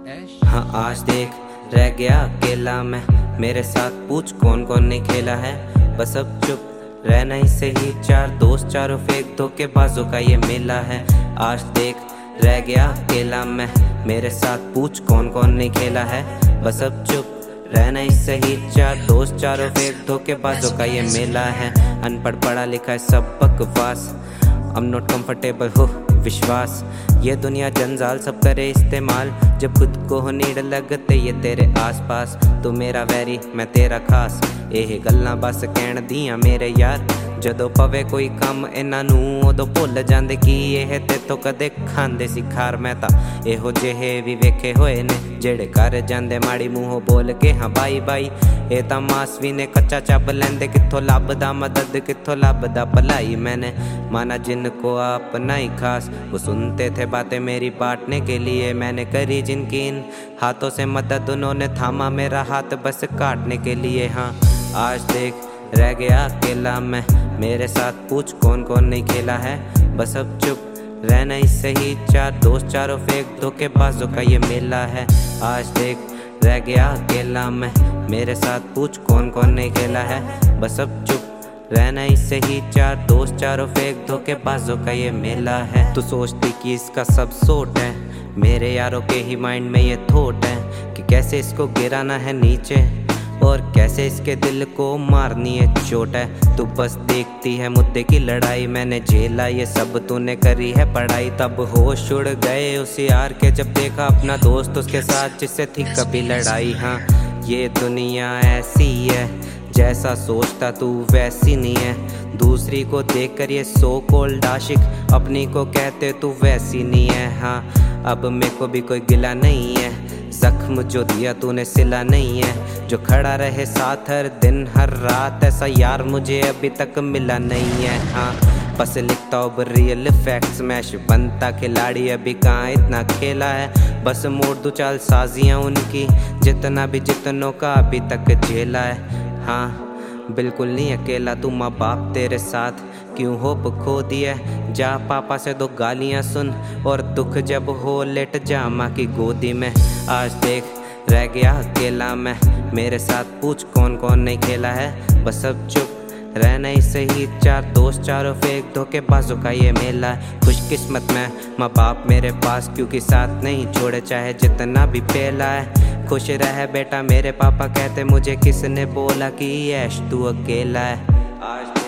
हाँ आज देख रह गया अकेला मैं, मेरे साथ पूछ कौन कौन ने खेला है। बस अब चुप रहना ही सही, चार दोस्त चारों फेक धोखेबाजों का ये मेला है। आज देख रह गया अकेला मैं, मेरे साथ पूछ कौन कौन ने खेला है। बस अब चुप रहना ही सही, चार दोस्त चारों फेक धोखेबाजों का ये मेला है। अनपढ़ पढ़ा लिखा है सब बकवास, I'm not comfortable हो विश्वास। ये दुनिया जंजाल सब करे इस्तेमाल, जब खुद को हो नीड लगते ये तेरे आसपास। तू मेरा वैरी मैं तेरा खास, ਇਹ ਗੱਲਾਂ बस ਕਹਿਣ ਦੀਆਂ ਮੇਰੇ यार। ਜਦੋਂ ਪਵੇ ਕੋਈ ਕੰਮ ਇਹਨਾਂ ਨੂੰ ਉਦੋਂ ਭੁੱਲ ਜਾਂਦੇ ਕੀ ਇਹ ਤੇਤੋਂ ਕਦੇ ਖਾਂਦੇ ਸੀ ਖਾਰ। ਮੈਂ ਤਾਂ ਇਹੋ ਜਿਹੇ ਵੀ ਵੇਖੇ ਹੋਏ ਨੇ ਜਿਹੜੇ ਕਰ ਜਾਂਦੇ ਮਾੜੀ ਮੂੰਹੋਂ ਬੋਲ ਕੇ ਹਾਂ ਬਾਈ ਬਾਈ। ਇਹ ਤਾਂ ਮਾਸਵੀ ਨੇ ਕੱਚਾ ਚੱਬ ਲੈਂਦੇ, ਕਿੱਥੋਂ ਲੱਭਦਾ ਮਦਦ ਕਿੱਥੋਂ ਲੱਭਦਾ भलाई। मैंने माना जिनको अपना ही खास, वो सुनते थे बातें मेरी बांटने के लिए। मैंने करी जिनकी इन हाथों से मदद, उन्होंने थामा मेरा हाथ बस काटने के लिए। हाँ आज देख रह गया अकेला मैं, मेरे साथ पूछ कौन कौन नहीं खेला है। बस अब चुप रहना ही सही, चार दोस्त चारों फेक धोखेबाजों का ये मेला है। आज देख रह गया अकेला मैं, मेरे साथ पूछ कौन कौन नहीं खेला है। बस अब चुप रहना ही सही, चार दोस्त चारों फेक धोखेबाजों का ये मेला है। तू सोचती कि इसका सब सोट है, मेरे यारों के ही माइंड में ये थॉट है कि कैसे इसको गिराना है नीचे और कैसे इसके दिल को मारनी है चोट है। तू बस देखती है मुद्दे की लड़ाई, मैंने झेला ये सब तूने करी है पढ़ाई। तब होश उड़ गए उस यार के जब देखा अपना दोस्त उसके साथ जिससे थी कभी लड़ाई। हाँ ये दुनिया ऐसी है, जैसा सोचता तू वैसी नहीं है। दूसरी को देखकर ये सो कोल्ड आशिक अपनी को कहते तू वैसी नहीं है। हाँ अब मेरे को भी कोई गिला नहीं है, जख्म जो दिया तूने सिला नहीं है। जो खड़ा रहे साथ हर दिन हर रात, ऐसा यार मुझे अभी तक मिला नहीं है। हाँ बस लिखता हूँ रियल फैक्ट्स, मैश बनता खिलाड़ी अभी कहाँ इतना खेला है। बस मोड़ दो चाल साजियाँ उनकी, जितना भी जितनों का अभी तक झेला है। हाँ बिल्कुल नहीं अकेला तू, माँ बाप तेरे साथ क्यों होप खो दिया। जा पापा से दो गालियाँ सुन और दुख जब हो लेट जा माँ की गोदी में। आज देख रह गया अकेला मैं, मेरे साथ पूछ कौन कौन नहीं खेला है। बस अब चुप रहना ही सही, चार दोस्त चारों फेक धोखेबाजों का ये मेला। खुशकिस्मत में माँ बाप मेरे पास क्योंकि साथ नहीं छोड़े चाहे जितना भी पेला है। खुश रह बेटा मेरे पापा कहते मुझे, किसने बोला कि ऐश तू अकेला है। आज